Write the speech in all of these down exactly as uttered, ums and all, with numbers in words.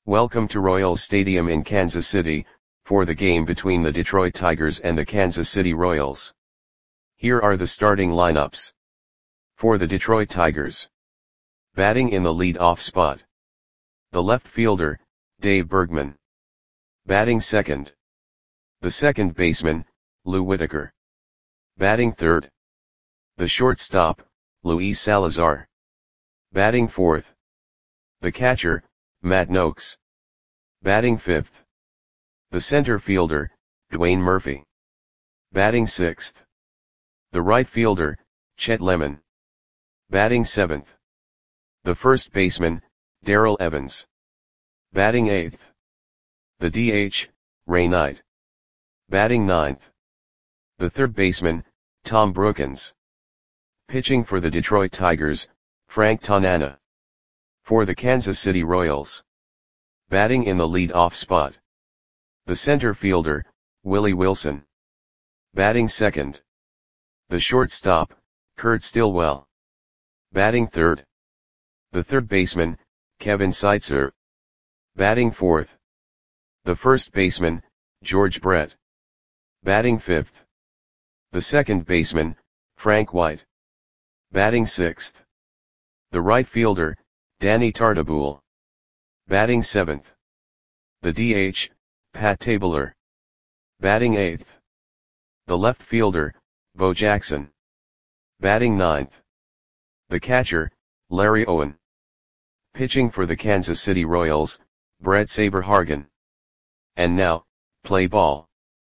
Welcome to Royals Stadium in Kansas City, for the game between the Detroit Tigers and the Kansas City Royals. Here are the starting lineups. For the Detroit Tigers. Batting in the lead-off spot. The left fielder, Dave Bergman. Batting second. The second baseman, Lou Whitaker. Batting third. The shortstop, Luis Salazar. Batting fourth. The catcher, Matt Nokes. Batting fifth. The center fielder, Dwayne Murphy. Batting sixth. The right fielder, Chet Lemon. Batting seventh. The first baseman, Darrell Evans. Batting eighth. The D H, Ray Knight. Batting ninth. The third baseman, Tom Brookens. Pitching for the Detroit Tigers, Frank Tanana. For the Kansas City Royals. Batting in the lead-off spot. The center fielder, Willie Wilson. Batting second. The shortstop, Kurt Stillwell. Batting third. The third baseman, Kevin Seitzer. Batting fourth. The first baseman, George Brett. Batting fifth. The second baseman, Frank White. Batting sixth. The right fielder, Danny Tartabull. Batting seventh. The D H, Pat Tabler. Batting eighth. The left fielder, Bo Jackson. Batting ninth. The catcher, Larry Owen. Pitching for the Kansas City Royals, Brett Saberhagen. And now, play ball.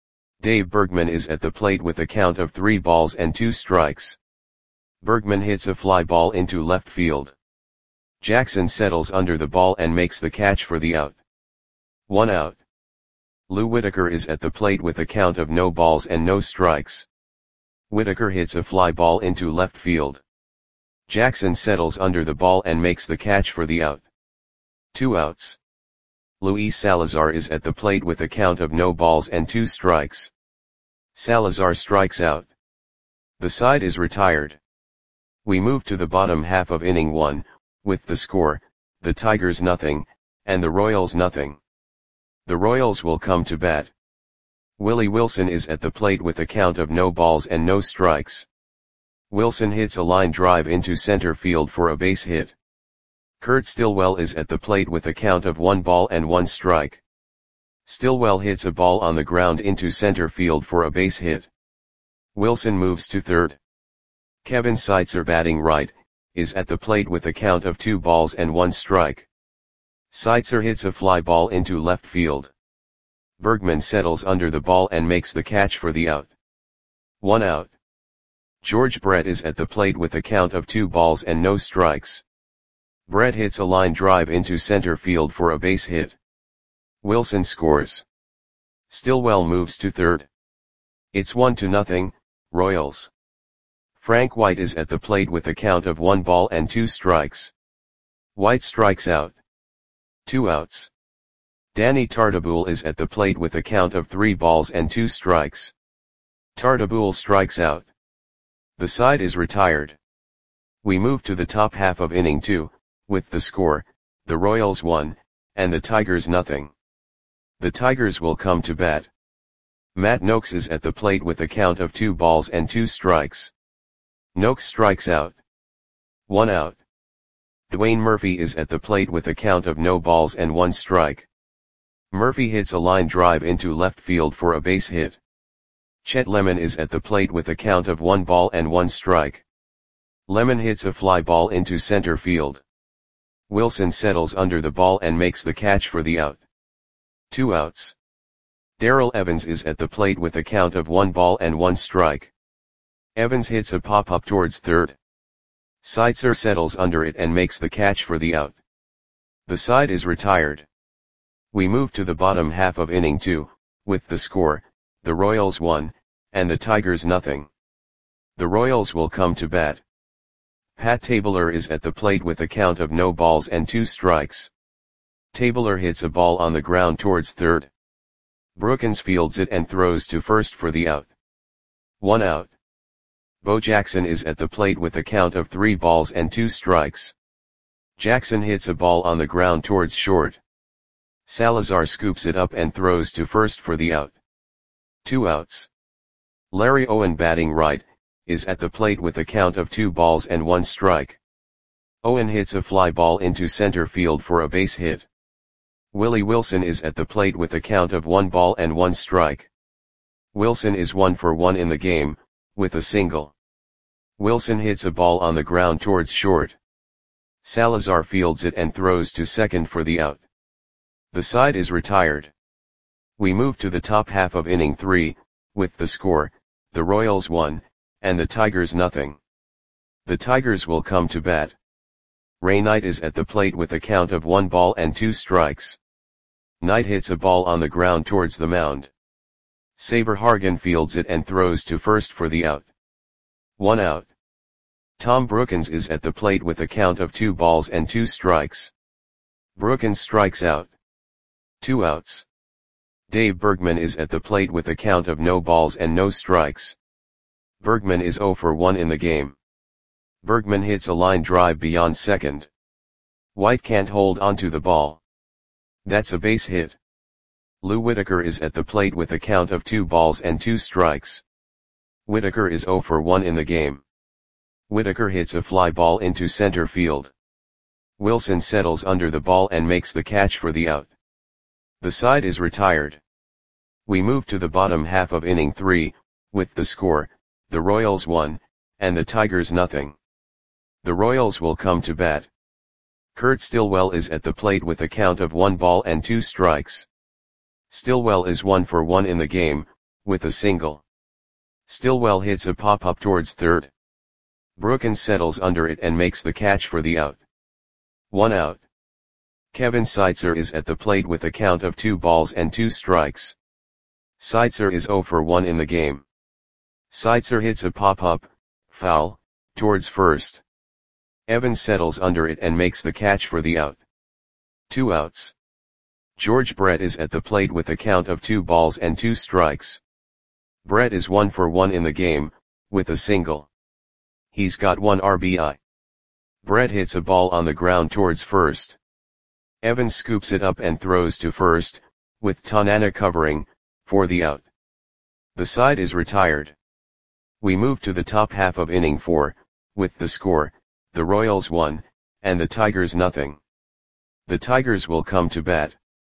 Dave Bergman is at the plate with a count of three balls and two strikes. Bergman hits a fly ball into left field. Jackson settles under the ball and makes the catch for the out. One out. Lou Whitaker is at the plate with a count of no balls and no strikes. Whitaker hits a fly ball into left field. Jackson settles under the ball and makes the catch for the out. Two outs. Luis Salazar is at the plate with a count of no balls and two strikes. Salazar strikes out. The side is retired. We move to the bottom half of inning one, with the score, the Tigers nothing, and the Royals nothing. The Royals will come to bat. Willie Wilson is at the plate with a count of no balls and no strikes. Wilson hits a line drive into center field for a base hit. Kurt Stillwell is at the plate with a count of one ball and one strike. Stillwell hits a ball on the ground into center field for a base hit. Wilson moves to third. Kevin Seitzer, batting right, is at the plate with a count of two balls and one strike. Seitzer hits a fly ball into left field. Bergman settles under the ball and makes the catch for the out. One out. George Brett is at the plate with a count of two balls and no strikes. Brett hits a line drive into center field for a base hit. Wilson scores. Stillwell moves to third. It's one to nothing, Royals. Frank White is at the plate with a count of one ball and two strikes. White strikes out. Two outs. Danny Tartabull is at the plate with a count of three balls and two strikes. Tartabull strikes out. The side is retired. We move to the top half of inning two, with the score, the Royals one, and the Tigers nothing. The Tigers will come to bat. Matt Nokes is at the plate with a count of two balls and two strikes. Nokes strikes out. One out. Dwayne Murphy is at the plate with a count of no balls and one strike. Murphy hits a line drive into left field for a base hit. Chet Lemon is at the plate with a count of one ball and one strike. Lemon hits a fly ball into center field. Wilson settles under the ball and makes the catch for the out. Two outs. Darrell Evans is at the plate with a count of one ball and one strike. Evans hits a pop-up towards third. Seitzer settles under it and makes the catch for the out. The side is retired. We move to the bottom half of inning two, with the score, the Royals one, and the Tigers nothing. The Royals will come to bat. Pat Tabler is at the plate with a count of no balls and two strikes. Tabler hits a ball on the ground towards third. Brookens fields it and throws to first for the out. One out. Bo Jackson is at the plate with a count of three balls and two strikes. Jackson hits a ball on the ground towards short. Salazar scoops it up and throws to first for the out. Two outs. Larry Owen, batting right, is at the plate with a count of two balls and one strike. Owen hits a fly ball into center field for a base hit. Willie Wilson is at the plate with a count of one ball and one strike. Wilson is one for one in the game, with a single. Wilson hits a ball on the ground towards short. Salazar fields it and throws to second for the out. The side is retired. We move to the top half of inning three, with the score, the Royals one, and the Tigers nothing. The Tigers will come to bat. Ray Knight is at the plate with a count of one ball and two strikes. Knight hits a ball on the ground towards the mound. Saber Hargan fields it and throws to first for the out. One out. Tom Brookins is at the plate with a count of two balls and two strikes. Brookins strikes out. Two outs. Dave Bergman is at the plate with a count of no balls and no strikes. Bergman is zero for one in the game. Bergman hits a line drive beyond second. White can't hold onto the ball. That's a base hit. Lou Whitaker is at the plate with a count of two balls and two strikes. Whitaker is zero for one in the game. Whitaker hits a fly ball into center field. Wilson settles under the ball and makes the catch for the out. The side is retired. We move to the bottom half of inning three, with the score, the Royals one, and the Tigers nothing. The Royals will come to bat. Kurt Stillwell is at the plate with a count of one ball and two strikes. Stillwell is one for one in the game, with a single. Stillwell hits a pop-up towards third. Brookins settles under it and makes the catch for the out. One out. Kevin Seitzer is at the plate with a count of two balls and two strikes. Seitzer is zero for one in the game. Seitzer hits a pop-up, foul, towards first. Evans settles under it and makes the catch for the out. Two outs. George Brett is at the plate with a count of two balls and two strikes. Brett is one for one in the game, with a single. He's got one R B I. Brett hits a ball on the ground towards first. Evans scoops it up and throws to first, with Tanana covering, for the out. The side is retired. We move to the top half of inning four, with the score, the Royals one, and the Tigers nothing. The Tigers will come to bat.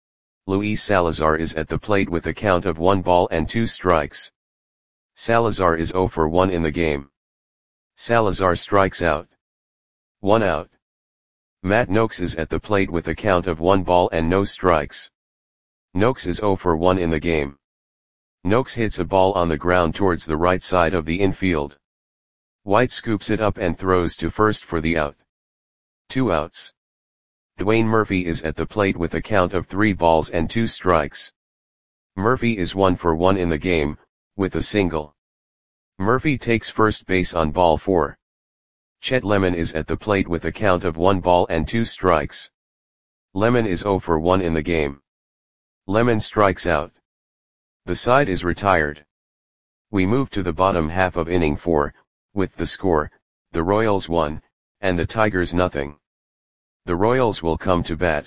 Luis Salazar is at the plate with a count of one ball and two strikes. Salazar is zero for one in the game. Salazar strikes out. One out. Matt Noakes is at the plate with a count of one ball and no strikes. Noakes is zero for one in the game. Noakes hits a ball on the ground towards the right side of the infield. White scoops it up and throws to first for the out. Two outs. Dwayne Murphy is at the plate with a count of three balls and two strikes. Murphy is one for one in the game, with a single. Murphy takes first base on ball four. Chet Lemon is at the plate with a count of one ball and two strikes. Lemon is zero for one in the game. Lemon strikes out. The side is retired. We move to the bottom half of inning four, with the score, the Royals one, and the Tigers nothing. The Royals will come to bat.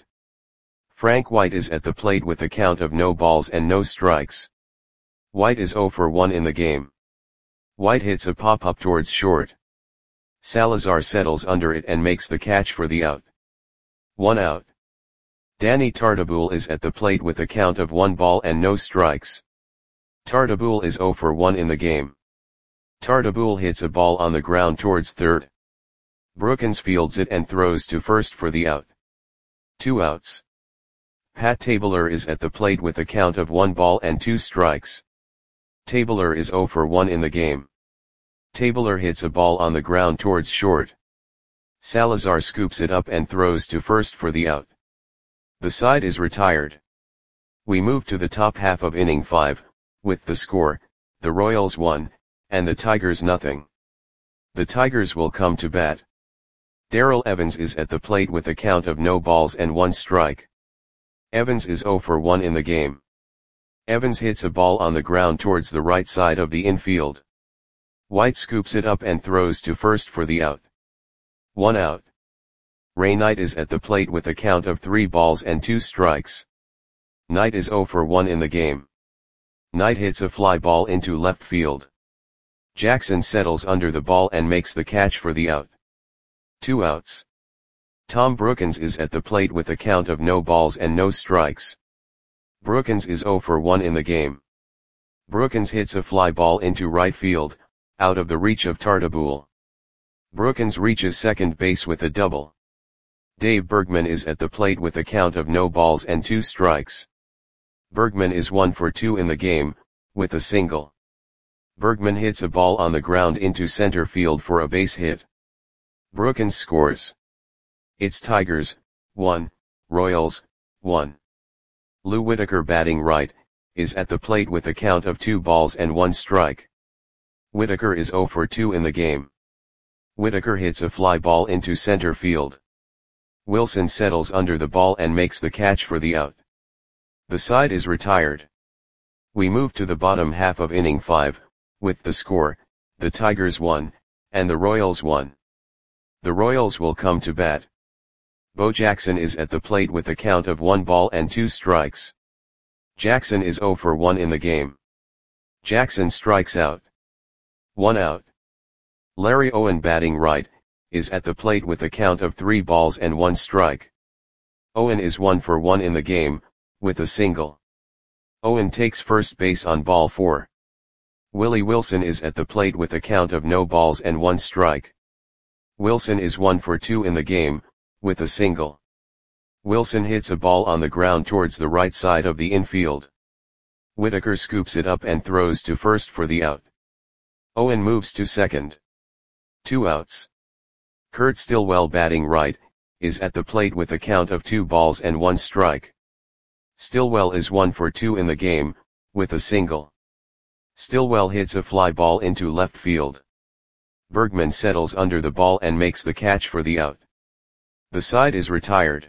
Frank White is at the plate with a count of no balls and no strikes. White is zero for one in the game. White hits a pop-up towards short. Salazar settles under it and makes the catch for the out. One out. Danny Tartabull is at the plate with a count of one ball and no strikes. Tartabull is zero for one in the game. Tartabull hits a ball on the ground towards third. Brookins fields it and throws to first for the out. Two outs. Pat Tabler is at the plate with a count of one ball and two strikes. Tabler is zero for one in the game. Tabler hits a ball on the ground towards short. Salazar scoops it up and throws to first for the out. The side is retired. We move to the top half of inning five, with the score, the Royals one, and the Tigers nothing. The Tigers will come to bat. Darrell Evans is at the plate with a count of no balls and one strike. Evans is zero for one in the game. Evans hits a ball on the ground towards the right side of the infield. White scoops it up and throws to first for the out. One out. Ray Knight is at the plate with a count of three balls and two strikes. Knight is zero for one in the game. Knight hits a fly ball into left field. Jackson settles under the ball and makes the catch for the out. Two outs. Tom Brookins is at the plate with a count of no balls and no strikes. Brookins is zero for one in the game. Brookins hits a fly ball into right field, out of the reach of Tartabull. Brookins reaches second base with a double. Dave Bergman is at the plate with a count of no balls and two strikes. Bergman is one for two in the game, with a single. Bergman hits a ball on the ground into center field for a base hit. Brookins scores. It's Tigers, one, Royals, one. Lou Whitaker batting right, is at the plate with a count of two balls and one strike. Whitaker is zero for two in the game. Whitaker hits a fly ball into center field. Wilson settles under the ball and makes the catch for the out. The side is retired. We move to the bottom half of inning five, with the score, the Tigers one, and the Royals one. The Royals will come to bat. Bo Jackson is at the plate with a count of one ball and two strikes. Jackson is zero for one in the game. Jackson strikes out. One out. Larry Owen batting right, is at the plate with a count of three balls and one strike. Owen is one for one in the game, with a single. Owen takes first base on ball four. Willie Wilson is at the plate with a count of no balls and one strike. Wilson is one for two in the game, with a single. Wilson hits a ball on the ground towards the right side of the infield. Whitaker scoops it up and throws to first for the out. Owen moves to second. Two outs. Kurt Stillwell batting right, is at the plate with a count of two balls and one strike. Stillwell is one for two in the game, with a single. Stillwell hits a fly ball into left field. Bergman settles under the ball and makes the catch for the out. The side is retired.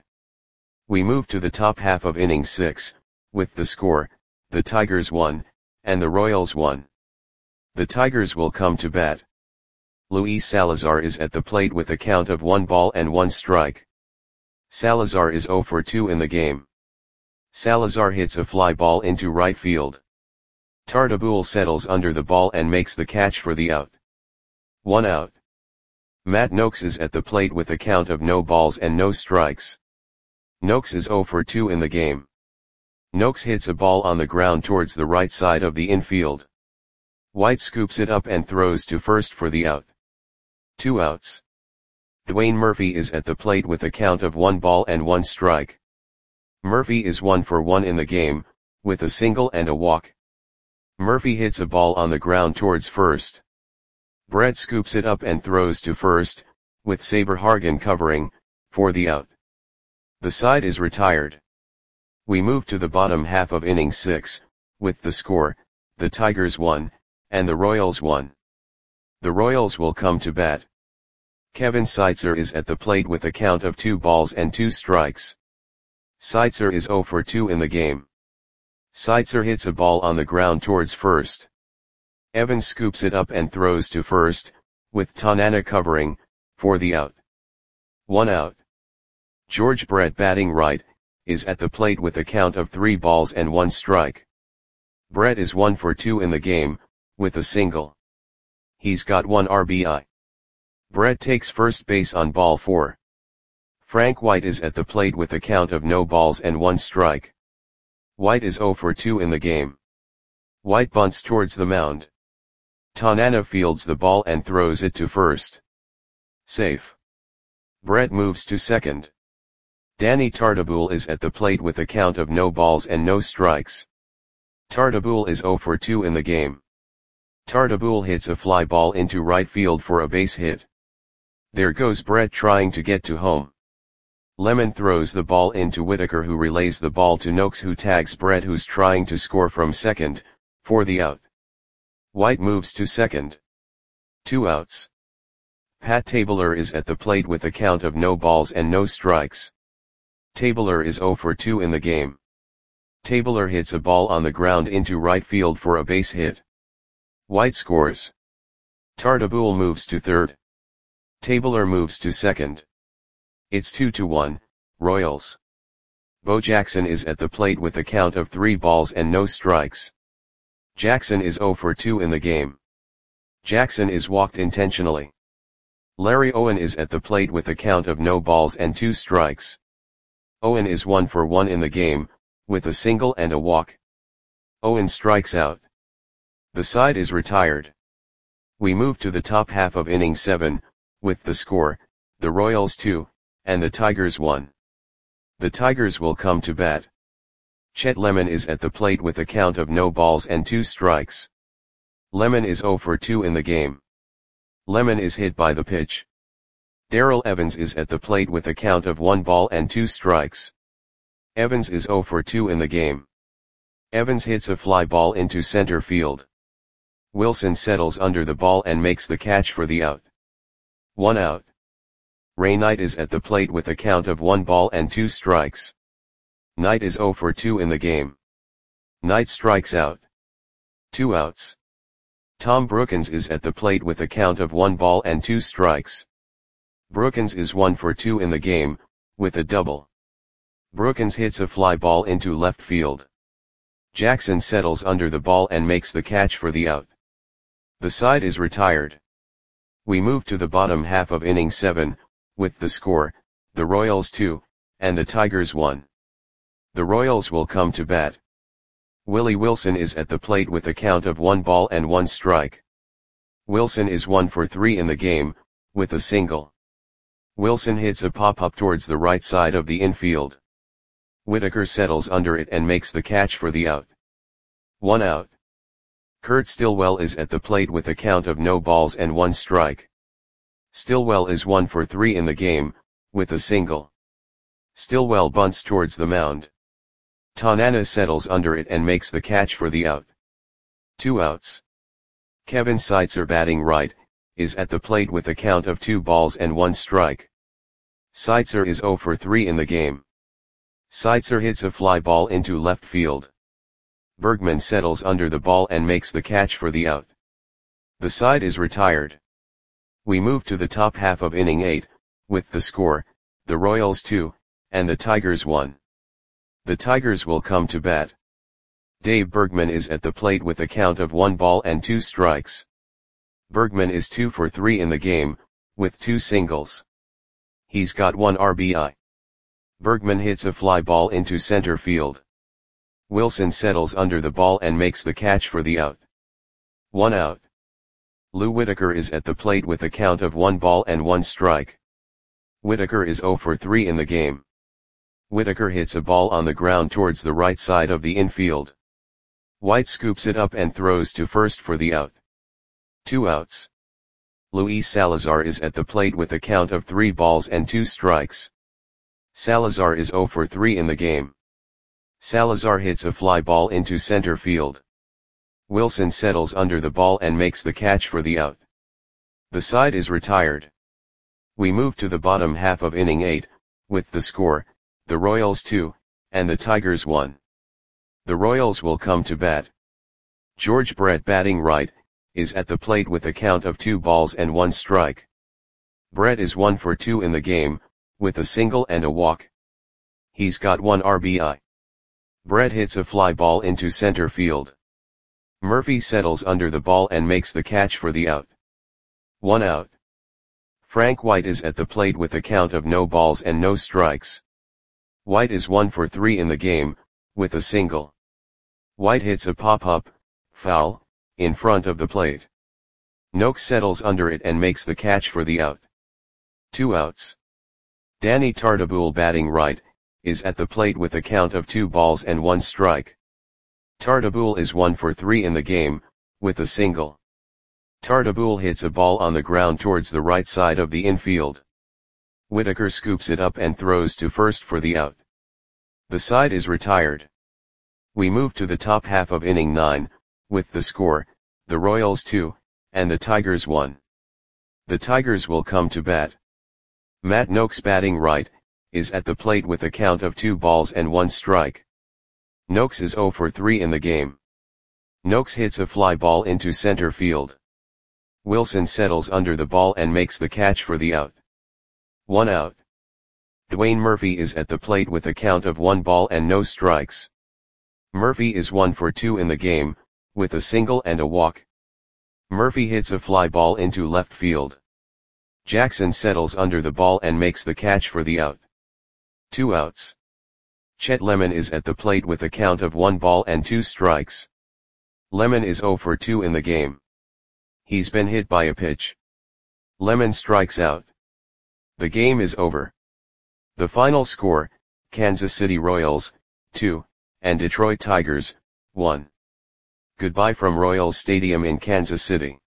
We move to the top half of inning six, with the score, the Tigers one, and the Royals one. The Tigers will come to bat. Luis Salazar is at the plate with a count of one ball and one strike. Salazar is zero for two in the game. Salazar hits a fly ball into right field. Tartabull settles under the ball and makes the catch for the out. One out. Matt Noakes is at the plate with a count of no balls and no strikes. Noakes is zero for two in the game. Noakes hits a ball on the ground towards the right side of the infield. White scoops it up and throws to first for the out. Two outs. Dwayne Murphy is at the plate with a count of one ball and one strike. Murphy is one for one in the game, with a single and a walk. Murphy hits a ball on the ground towards first. Brett scoops it up and throws to first, with Saber Hargan covering, for the out. The side is retired. We move to the bottom half of inning six, with the score, the Tigers one, and the Royals one. The Royals will come to bat. Kevin Seitzer is at the plate with a count of two balls and two strikes. Seitzer is zero for two in the game. Seitzer hits a ball on the ground towards first. Evans scoops it up and throws to first, with Tanana covering, for the out. One out. George Brett batting right, is at the plate with a count of three balls and one strike. Brett is one for two in the game, with a single. He's got one R B I. Brett takes first base on ball four. Frank White is at the plate with a count of no balls and one strike. White is zero for two in the game. White bunts towards the mound. Tanana fields the ball and throws it to first. Safe. Brett moves to second. Danny Tartabull is at the plate with a count of no balls and no strikes. Tartabull is zero for two in the game. Tartabull hits a fly ball into right field for a base hit. There goes Brett trying to get to home. Lemon throws the ball into Whitaker, who relays the ball to Noakes, who tags Brett, who's trying to score from second, for the out. White moves to second. Two outs. Pat Tabler is at the plate with a count of no balls and no strikes. Tabler is zero for two in the game. Tabler hits a ball on the ground into right field for a base hit. White scores. Tartabull moves to third. Tabler moves to second. It's two to one, Royals. Bo Jackson is at the plate with a count of three balls and no strikes. Jackson is zero for two in the game. Jackson is walked intentionally. Larry Owen is at the plate with a count of no balls and two strikes. Owen is one for one in the game, with a single and a walk. Owen strikes out. The side is retired. We move to the top half of inning seven, with the score, the Royals two, and the Tigers one. The Tigers will come to bat. Chet Lemon is at the plate with a count of no balls and two strikes. Lemon is zero for two in the game. Lemon is hit by the pitch. Darrell Evans is at the plate with a count of one ball and two strikes. Evans is zero for two in the game. Evans hits a fly ball into center field. Wilson settles under the ball and makes the catch for the out. One out. Ray Knight is at the plate with a count of one ball and two strikes. Knight is zero for two in the game. Knight strikes out. Two outs. Tom Brookens is at the plate with a count of one ball and two strikes. Brookens is one for two in the game, with a double. Brookens hits a fly ball into left field. Jackson settles under the ball and makes the catch for the out. The side is retired. We move to the bottom half of inning seven, with the score, the Royals two, and the Tigers one. The Royals will come to bat. Willie Wilson is at the plate with a count of one ball and one strike. Wilson is one for three in the game, with a single. Wilson hits a pop-up towards the right side of the infield. Whitaker settles under it and makes the catch for the out. One out. Kurt Stillwell is at the plate with a count of no balls and one strike. Stillwell is one for three in the game, with a single. Stillwell bunts towards the mound. Tanana settles under it and makes the catch for the out. Two outs. Kevin Seitzer, batting right, is at the plate with a count of two balls and one strike. Seitzer is zero for three in the game. Seitzer hits a fly ball into left field. Bergman settles under the ball and makes the catch for the out. The side is retired. We move to the top half of inning eight, with the score, the Royals two, and the Tigers one. The Tigers will come to bat. Dave Bergman is at the plate with a count of one ball and two strikes. Bergman is two for three in the game, with two singles. He's got one R B I. Bergman hits a fly ball into center field. Wilson settles under the ball and makes the catch for the out. One out. Lou Whitaker is at the plate with a count of one ball and one strike. Whitaker is zero for three in the game. Whitaker hits a ball on the ground towards the right side of the infield. White scoops it up and throws to first for the out. Two outs. Luis Salazar is at the plate with a count of three balls and two strikes. Salazar is zero for three in the game. Salazar hits a fly ball into center field. Wilson settles under the ball and makes the catch for the out. The side is retired. We move to the bottom half of inning eight, with the score, the Royals two, and the Tigers one. The Royals will come to bat. George Brett, batting right, is at the plate with a count of two balls and one strike. Brett is one for two in the game, with a single and a walk. He's got one R B I. Brett hits a fly ball into center field. Murphy settles under the ball and makes the catch for the out. One out. Frank White is at the plate with a count of no balls and no strikes. White is one for three in the game, with a single. White hits a pop-up, foul, in front of the plate. Noakes settles under it and makes the catch for the out. Two outs. Danny Tartabull, batting right, is at the plate with a count of two balls and one strike. Tartabull is one for three in the game, with a single. Tartabull hits a ball on the ground towards the right side of the infield. Whitaker scoops it up and throws to first for the out. The side is retired. We move to the top half of inning nine, with the score, the Royals two, and the Tigers one. The Tigers will come to bat. Matt Noakes, batting right, is at the plate with a count of two balls and one strike. Noakes is zero for three in the game. Noakes hits a fly ball into center field. Wilson settles under the ball and makes the catch for the out. One out. Dwayne Murphy is at the plate with a count of one ball and no strikes. Murphy is one for two in the game, with a single and a walk. Murphy hits a fly ball into left field. Jackson settles under the ball and makes the catch for the out. Two outs. Chet Lemon is at the plate with a count of one ball and two strikes. Lemon is zero for two in the game. He's been hit by a pitch. Lemon strikes out. The game is over. The final score, Kansas City Royals, two, and Detroit Tigers, one. Goodbye from Royals Stadium in Kansas City.